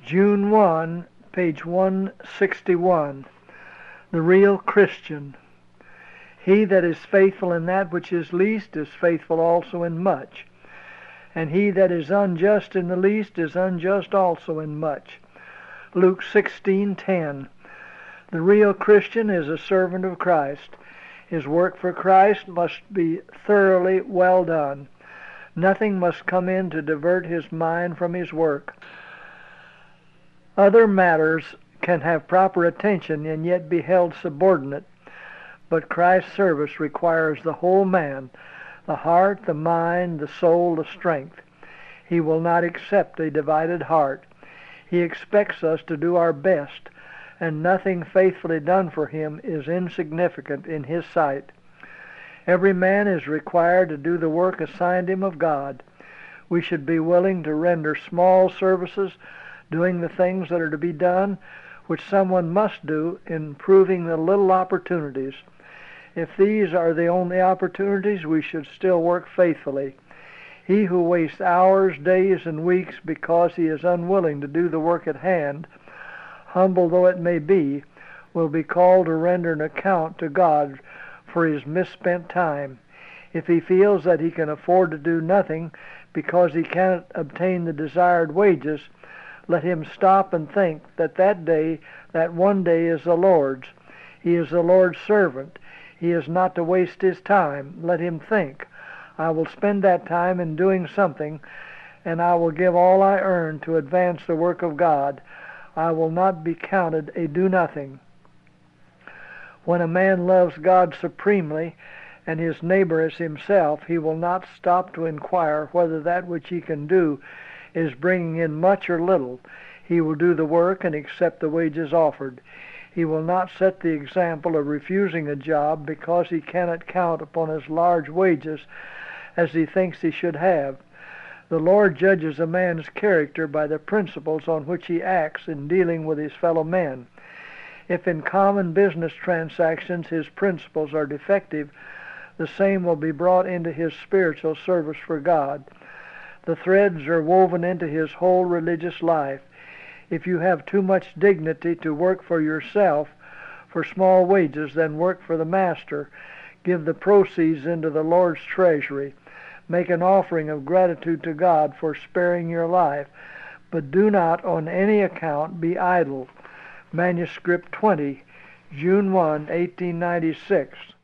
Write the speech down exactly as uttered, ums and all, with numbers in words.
June first, page one sixty-one. The Real Christian. He that is faithful in that which is least is faithful also in much. And he that is unjust in the least is unjust also in much. Luke sixteen ten. The real Christian is a servant of Christ. His work for Christ must be thoroughly well done. Nothing must come in to divert his mind from his work. Other matters can have proper attention and yet be held subordinate, but Christ's service requires the whole man, the heart, the mind, the soul, the strength. He will not accept a divided heart. He expects us to do our best, and nothing faithfully done for him is insignificant in his sight. Every man is required to do the work assigned him of God. We should be willing to render small services, doing the things that are to be done, which someone must do, improving the little opportunities. If these are the only opportunities, we should still work faithfully. He who wastes hours, days, and weeks because he is unwilling to do the work at hand, humble though it may be, will be called to render an account to God for his misspent time. If he feels that he can afford to do nothing because he cannot obtain the desired wages, let him stop and think that that day, that one day is the Lord's. He is the Lord's servant. He is not to waste his time. Let him think, I will spend that time in doing something, and I will give all I earn to advance the work of God. I will not be counted a do-nothing. When a man loves God supremely and his neighbor as himself, he will not stop to inquire whether that which he can do is bringing in much or little. He will do the work and accept the wages offered. He will not set the example of refusing a job because he cannot count upon as large wages as he thinks he should have. The Lord judges a man's character by the principles on which he acts in dealing with his fellow men. If in common business transactions his principles are defective, the same will be brought into his spiritual service for God. The threads are woven into his whole religious life. If you have too much dignity to work for yourself for small wages, then work for the Master. Give the proceeds into the Lord's treasury. Make an offering of gratitude to God for sparing your life, but do not on any account be idle. Manuscript twenty, June first, eighteen ninety-six.